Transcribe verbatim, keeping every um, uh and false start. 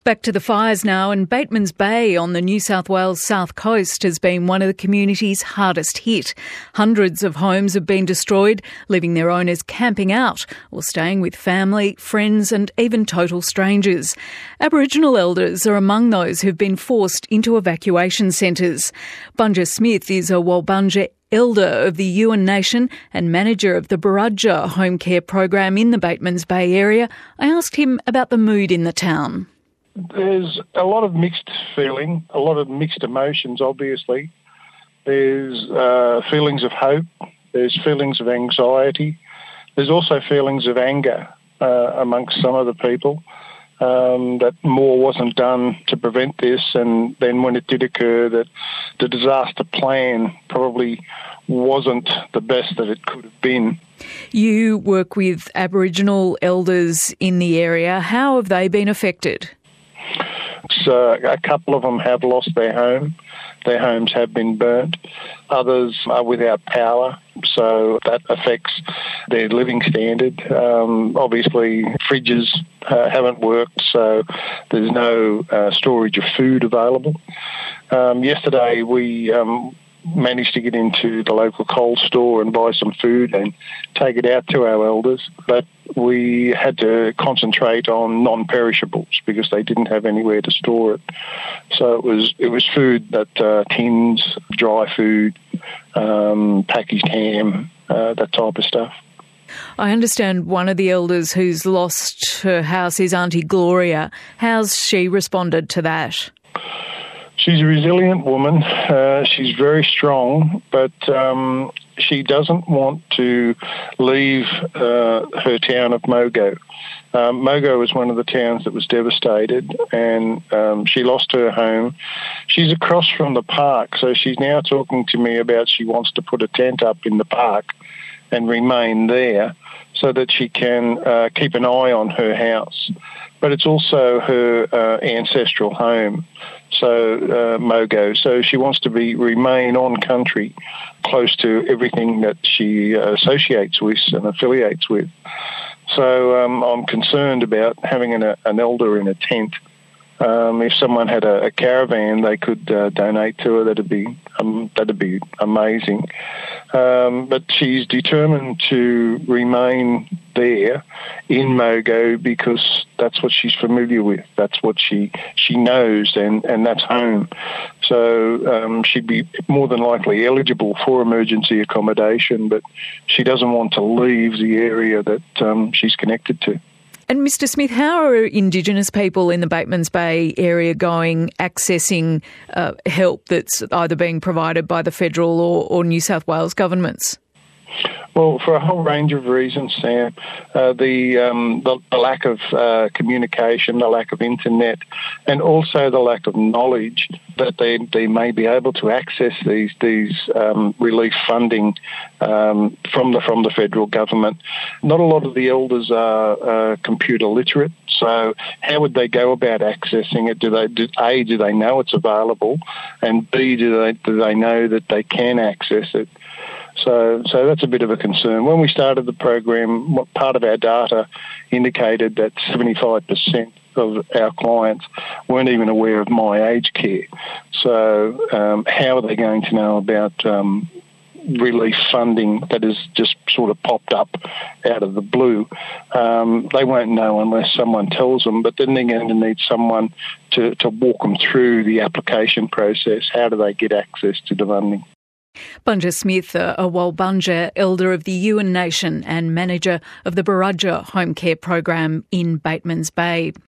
Back to the fires now, and Batemans Bay on the New South Wales south coast has been one of the community's hardest hit. Hundreds of homes have been destroyed, leaving their owners camping out or staying with family, friends and even total strangers. Aboriginal elders are among those who've been forced into evacuation centres. Bunja Smith is a Walbunja elder of the Yuin Nation and manager of the Barudja home care program in the Batemans Bay area. I asked him about the mood in the town. There's a lot of mixed feeling, a lot of mixed emotions, obviously. There's uh, feelings of hope, there's feelings of anxiety, there's also feelings of anger uh, amongst some of the people um, that more wasn't done to prevent this, and then when it did occur, that the disaster plan probably wasn't the best that it could have been. You work with Aboriginal elders in the area. How have they been affected? So a couple of them have lost their home. Their homes have been burnt. Others are without power, so that affects their living standard. Um, obviously, fridges uh, haven't worked, so there's no uh, storage of food available. Um, yesterday, we um, managed to get into the local cold store and buy some food and take it out to our elders, but we had to concentrate on non-perishables because they didn't have anywhere to store it. So it was it was food that uh, tins, dry food, um, packaged ham, uh, that type of stuff. I understand one of the elders who's lost her house is Auntie Gloria. How's she responded to that? She's a resilient woman. Uh, she's very strong, but um, she doesn't want to leave uh, her town of Mogo. Um, Mogo was one of the towns that was devastated, and um, she lost her home. She's across from the park, so she's now talking to me about she wants to put a tent up in the park and remain there so that she can uh, keep an eye on her house. But it's also her uh, ancestral home, so uh, Mogo. So she wants to be remain on country, close to everything that she uh, associates with and affiliates with. So um, I'm concerned about having an, an elder in a tent. Um, if someone had a, a caravan they could uh, donate to her, that'd be um, that'd be amazing. Um, but she's determined to remain there in Mogo because that's what she's familiar with. That's what she she knows, and, and that's home. So um, she'd be more than likely eligible for emergency accommodation, but she doesn't want to leave the area that um, she's connected to. And Mister Smith, how are Indigenous people in the Batemans Bay area going, accessing uh, help that's either being provided by the federal or, or New South Wales governments? Well, for a whole range of reasons, Sam. Uh, the, um, the the lack of uh, communication, the lack of internet, and also the lack of knowledge that they they may be able to access these these um, relief funding um, from the from the federal government. Not a lot of the elders are uh, computer literate, so how would they go about accessing it? Do they do, A, do they know it's available, and B, do they do they know that they can access it? So so that's a bit of a concern. When we started the program, part of our data indicated that seventy-five percent of our clients weren't even aware of My Aged Care. So um, how are they going to know about um, relief funding that has just sort of popped up out of the blue? Um, they won't know unless someone tells them, but then they're going to need someone to, to walk them through the application process. How do they get access to the funding? Bunja Smith, a Walbunja elder of the Yuin Nation and manager of the Barudja home care program in Batemans Bay.